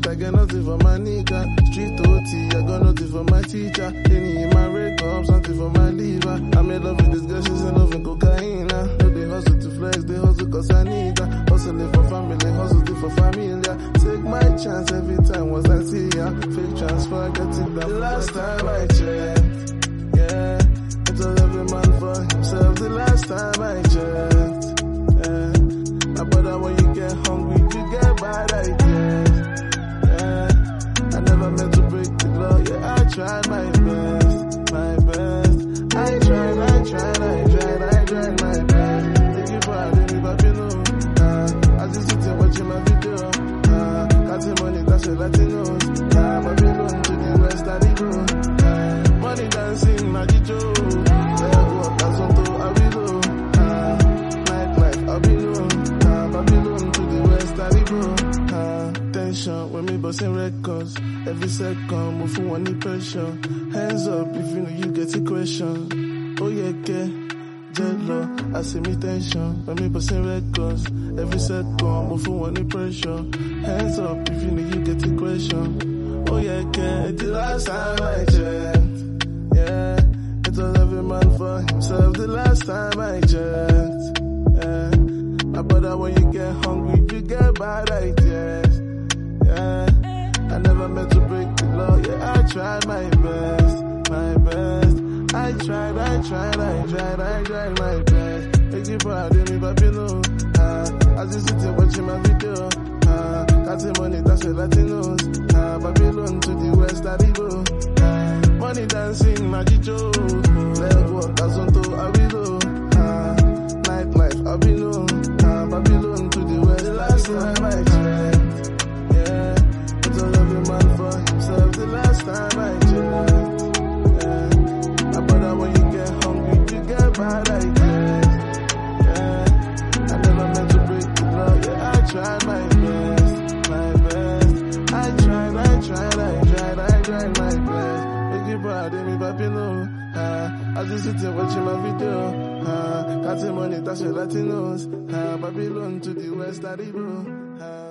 I get nothing for my nigga. Street OT, I got nothing for my teacher. Any in my red cup, something for my liver. I'm in love with this girl, she's in love with cocaine. No, they hustle to flex, they hustle cause I need her. Hustling for family, hustling for familia. Take my chance every time once I see ya. Fake transfer, get it done. The last time I checked, yeah, it was every man for himself. The last time I checked, yeah. My brother, when you get hungry, you get bad ideas. Yeah, I never meant to break the law. Yeah, I tried my best, my best. I tried my best. Thank you for having me, Babylon. As you sit here watching my video, counting money, that's a Latinos. Babylon to the west, I go. Money dancing, magic Joe. There go up, that's on to Abido. Nightlife, Abido. Babylon to the west, I go. Tension when me busting records. Every second, move for one pressure. Hands up if you know you get a question. Oh yeah, okay. Jello, I see me tension when me busting records. Every second, move for one pressure. Hands up if you know you get a question. Oh yeah, okay. The last time I checked, yeah, it was every man for himself. The last time I checked, yeah. My brother, when you get hungry, you get bad ideas. Yeah, I never meant to break the law. Yeah, I tried my best, my best. I tried my best. Thank you for having me, Babylon. As you sit here watching my video, counting money, that's a Latinos. Babylon to the west, I go. Money dancing, magic Joe. Let work, that's on to Abido. Nightlife, Abido. Babylon to the west. The last time I checked, yeah, it was every man for himself. The last time I checked, yeah, my brother, when you get hungry, you get bad ideas. Yeah, I never meant to break the law. Yeah, I tried my best, my best. I tried my best. Thank you for having me, Babylon. As you sit here watching my video, counting money, that's your Latinos. Babylon to the west, I go.